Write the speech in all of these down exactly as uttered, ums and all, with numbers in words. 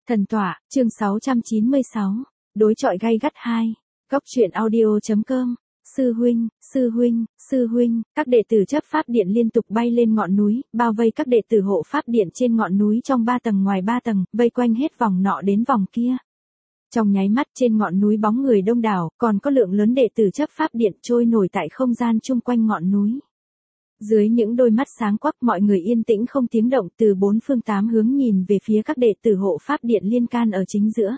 Thần tọa, chương sáu trăm chín mươi sáu, đối chọi gay gắt hai, góc truyện audio.com, sư huynh, sư huynh, sư huynh, các đệ tử chấp pháp điện liên tục bay lên ngọn núi, bao vây các đệ tử hộ pháp điện trên ngọn núi trong ba tầng ngoài ba tầng, vây quanh hết vòng nọ đến vòng kia. Trong nháy mắt trên ngọn núi bóng người đông đảo, còn có lượng lớn đệ tử chấp pháp điện trôi nổi tại không gian chung quanh ngọn núi. Dưới những đôi mắt sáng quắc mọi người yên tĩnh không tiếng động từ bốn phương tám hướng nhìn về phía các đệ tử hộ pháp điện liên can ở chính giữa.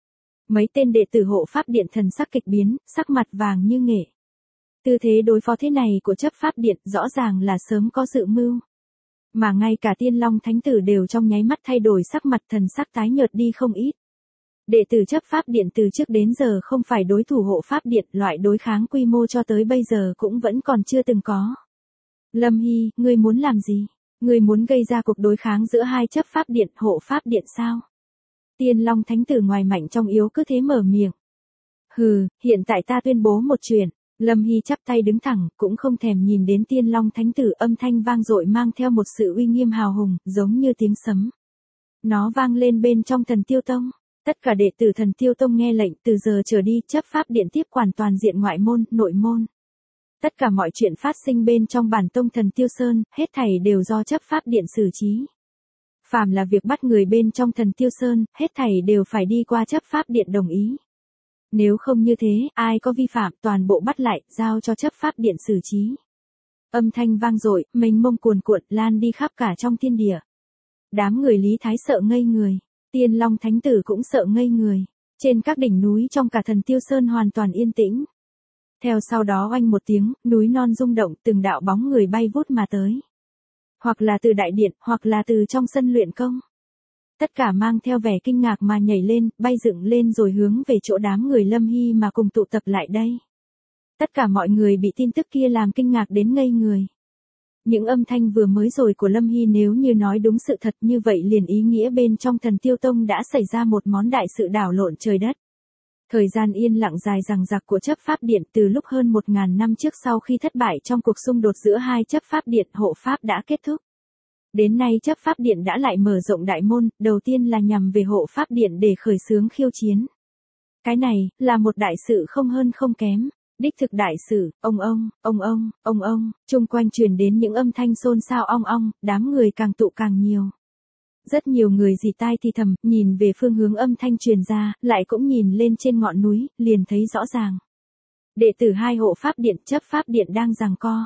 Mấy tên đệ tử hộ pháp điện thần sắc kịch biến, sắc mặt vàng như nghệ. Tư thế đối phó thế này của chấp pháp điện rõ ràng là sớm có dự mưu. Mà ngay cả Tiên Long Thánh Tử đều trong nháy mắt thay đổi sắc mặt, thần sắc tái nhợt đi không ít. Đệ tử chấp pháp điện từ trước đến giờ không phải đối thủ hộ pháp điện, loại đối kháng quy mô cho tới bây giờ cũng vẫn còn chưa từng có. Lâm Hy, ngươi muốn làm gì? Ngươi muốn gây ra cuộc đối kháng giữa hai chấp pháp điện, hộ pháp điện sao? Tiên Long Thánh Tử ngoài mạnh trong yếu cứ thế mở miệng. Hừ, hiện tại ta tuyên bố một chuyện. Lâm Hy chắp tay đứng thẳng, cũng không thèm nhìn đến Tiên Long Thánh Tử, âm thanh vang dội mang theo một sự uy nghiêm hào hùng, giống như tiếng sấm. Nó vang lên bên trong Thần Tiêu Tông. Tất cả đệ tử Thần Tiêu Tông nghe lệnh, từ giờ trở đi chấp pháp điện tiếp quản toàn diện ngoại môn, nội môn. Tất cả mọi chuyện phát sinh bên trong bản tông Thần Tiêu Sơn, hết thảy đều do chấp pháp điện xử trí. Phàm là việc bắt người bên trong Thần Tiêu Sơn, hết thảy đều phải đi qua chấp pháp điện đồng ý. Nếu không như thế, ai có vi phạm toàn bộ bắt lại, giao cho chấp pháp điện xử trí. Âm thanh vang dội, mênh mông cuồn cuộn, lan đi khắp cả trong thiên địa. Đám người Lý Thái sợ ngây người, Tiên Long Thánh Tử cũng sợ ngây người. Trên các đỉnh núi trong cả Thần Tiêu Sơn hoàn toàn yên tĩnh. Theo sau đó oanh một tiếng, núi non rung động, từng đạo bóng người bay vút mà tới. Hoặc là từ đại điện, hoặc là từ trong sân luyện công. Tất cả mang theo vẻ kinh ngạc mà nhảy lên, bay dựng lên rồi hướng về chỗ đám người Lâm Hy mà cùng tụ tập lại đây. Tất cả mọi người bị tin tức kia làm kinh ngạc đến ngây người. Những âm thanh vừa mới rồi của Lâm Hy nếu như nói đúng sự thật như vậy liền ý nghĩa bên trong Thần Tiêu Tông đã xảy ra một món đại sự đảo lộn trời đất. Thời gian yên lặng dài dằng dặc của chấp pháp điện từ lúc hơn một ngàn năm trước sau khi thất bại trong cuộc xung đột giữa hai chấp pháp điện hộ pháp đã kết thúc. Đến nay chấp pháp điện đã lại mở rộng đại môn, đầu tiên là nhằm về hộ pháp điện để khởi xướng khiêu chiến. Cái này, là một đại sự không hơn không kém. Đích thực đại sự, ông ông, ông ông, ông ông, chung quanh truyền đến những âm thanh xôn xao ong ong, đám người càng tụ càng nhiều. Rất nhiều người rì tai thì thầm, nhìn về phương hướng âm thanh truyền ra, lại cũng nhìn lên trên ngọn núi, liền thấy rõ ràng. Đệ tử hai hộ pháp điện, chấp pháp điện đang giằng co.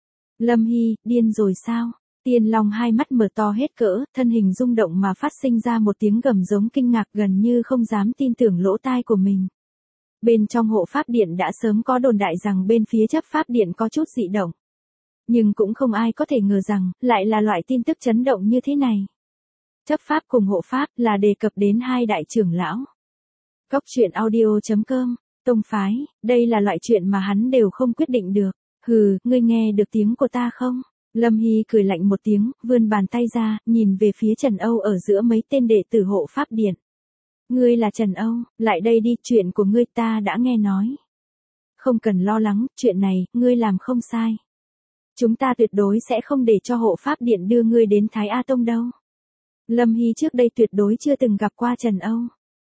Lâm Hy, điên rồi sao? Tiên Long hai mắt mở to hết cỡ, thân hình rung động mà phát sinh ra một tiếng gầm giống kinh ngạc gần như không dám tin tưởng lỗ tai của mình. Bên trong hộ pháp điện đã sớm có đồn đại rằng bên phía chấp pháp điện có chút dị động. Nhưng cũng không ai có thể ngờ rằng, lại là loại tin tức chấn động như thế này. Chấp pháp cùng hộ pháp là đề cập đến hai đại trưởng lão. Góc truyện audio.com, tông phái, đây là loại chuyện mà hắn đều không quyết định được. Hừ, ngươi nghe được tiếng của ta không? Lâm Hy cười lạnh một tiếng, vươn bàn tay ra, nhìn về phía Trần Âu ở giữa mấy tên đệ tử hộ pháp điện. Ngươi là Trần Âu, lại đây đi, chuyện của ngươi ta đã nghe nói. Không cần lo lắng, chuyện này, ngươi làm không sai. Chúng ta tuyệt đối sẽ không để cho hộ pháp điện đưa ngươi đến Thái A Tông đâu. Lâm Hy trước đây tuyệt đối chưa từng gặp qua Trần Âu.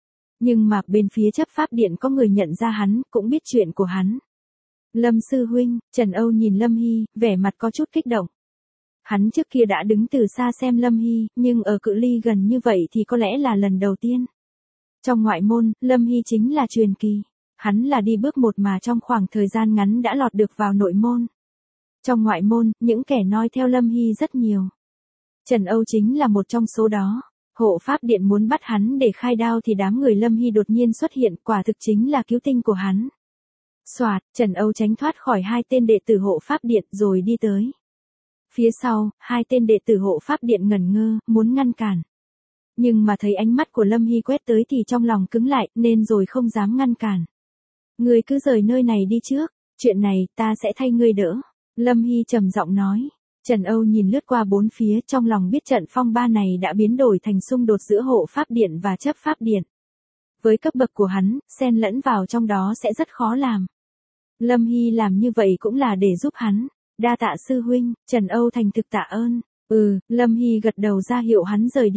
Nhưng mà bên phía chấp pháp điện có người nhận ra hắn, cũng biết chuyện của hắn. Lâm sư huynh, Trần Âu nhìn Lâm Hy, vẻ mặt có chút kích động. Hắn trước kia đã đứng từ xa xem Lâm Hy, nhưng ở cự ly gần như vậy thì có lẽ là lần đầu tiên. Trong ngoại môn, Lâm Hy chính là truyền kỳ. Hắn là đi bước một mà trong khoảng thời gian ngắn đã lọt được vào nội môn. Trong ngoại môn, những kẻ noi theo Lâm Hy rất nhiều. Trần Âu chính là một trong số đó. Hộ pháp điện muốn bắt hắn để khai đao thì đám người Lâm Hy đột nhiên xuất hiện, quả thực chính là cứu tinh của hắn. Soạt, Trần Âu tránh thoát khỏi hai tên đệ tử hộ pháp điện rồi đi tới. Phía sau, hai tên đệ tử hộ pháp điện ngẩn ngơ, muốn ngăn cản. Nhưng mà thấy ánh mắt của Lâm Hy quét tới thì trong lòng cứng lại, nên rồi không dám ngăn cản. Ngươi cứ rời nơi này đi trước, chuyện này ta sẽ thay ngươi đỡ. Lâm Hy trầm giọng nói. Trần Âu nhìn lướt qua bốn phía, trong lòng biết trận phong ba này đã biến đổi thành xung đột giữa hộ pháp điện và chấp pháp điện. Với cấp bậc của hắn, xen lẫn vào trong đó sẽ rất khó làm. Lâm Hy làm như vậy cũng là để giúp hắn. Đa tạ sư huynh, Trần Âu thành thực tạ ơn. Ừ, Lâm Hy gật đầu ra hiệu hắn rời đi.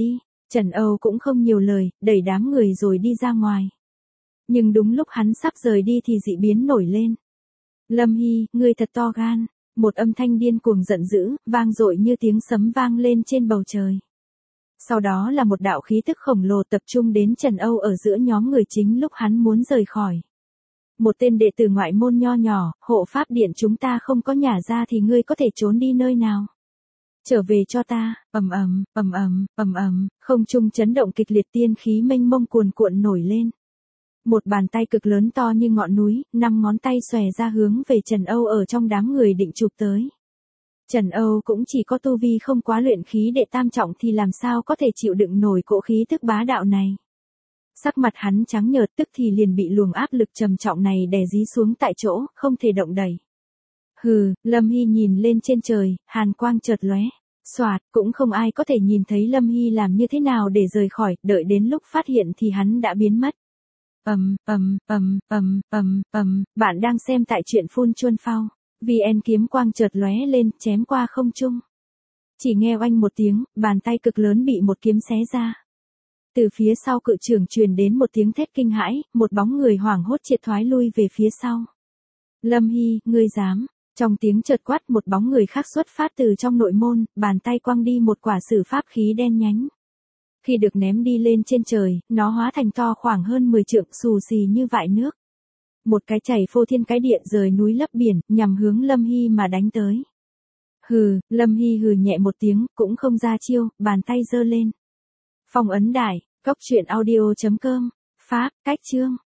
Trần Âu cũng không nhiều lời, đẩy đám người rồi đi ra ngoài. Nhưng đúng lúc hắn sắp rời đi thì dị biến nổi lên. Lâm Hy, ngươi thật to gan. Một âm thanh điên cuồng giận dữ, vang dội như tiếng sấm vang lên trên bầu trời. Sau đó là một đạo khí tức khổng lồ tập trung đến Trần Âu ở giữa nhóm người chính lúc hắn muốn rời khỏi. Một tên đệ tử ngoại môn nho nhỏ, hộ pháp điện chúng ta không có nhả ra thì ngươi có thể trốn đi nơi nào. Trở về cho ta, ầm ầm, ầm ầm, ầm ầm, không trung chấn động kịch liệt, tiên khí mênh mông cuồn cuộn nổi lên. Một bàn tay cực lớn to như ngọn núi, năm ngón tay xòe ra hướng về Trần Âu ở trong đám người định chụp tới. Trần Âu cũng chỉ có tu vi không quá luyện khí đệ tam trọng thì làm sao có thể chịu đựng nổi cỗ khí tức bá đạo này. Sắc mặt hắn trắng nhợt, tức thì liền bị luồng áp lực trầm trọng này đè dí xuống tại chỗ, không thể động đậy. Hừ, Lâm Hy nhìn lên trên trời, hàn quang chợt lóe. Soạt, cũng không ai có thể nhìn thấy Lâm Hy làm như thế nào để rời khỏi, đợi đến lúc phát hiện thì hắn đã biến mất. Ầm, ầm, ầm, ầm, ầm, ầm, bạn đang xem tại truyện Phun Chuân Phao. vê en kiếm quang chợt lóe lên, chém qua không trung. Chỉ nghe oanh một tiếng, bàn tay cực lớn bị một kiếm xé ra. Từ phía sau cự trưởng truyền đến một tiếng thét kinh hãi, một bóng người hoảng hốt triệt thoái lui về phía sau. Lâm Hy, ngươi dám? Trong tiếng chợt quát, một bóng người khác xuất phát từ trong nội môn, bàn tay quăng đi một quả sử pháp khí đen nhánh. Khi được ném đi lên trên trời, nó hóa thành to khoảng hơn mười trượng, xù xì như vại nước. Một cái chảy phô thiên cái địa rời núi lấp biển, nhằm hướng Lâm Hy mà đánh tới. Hừ, Lâm Hy hừ nhẹ một tiếng, cũng không ra chiêu, bàn tay giơ lên. Phong ấn đại, góc truyện audio chấm com, Pháp, cách chương.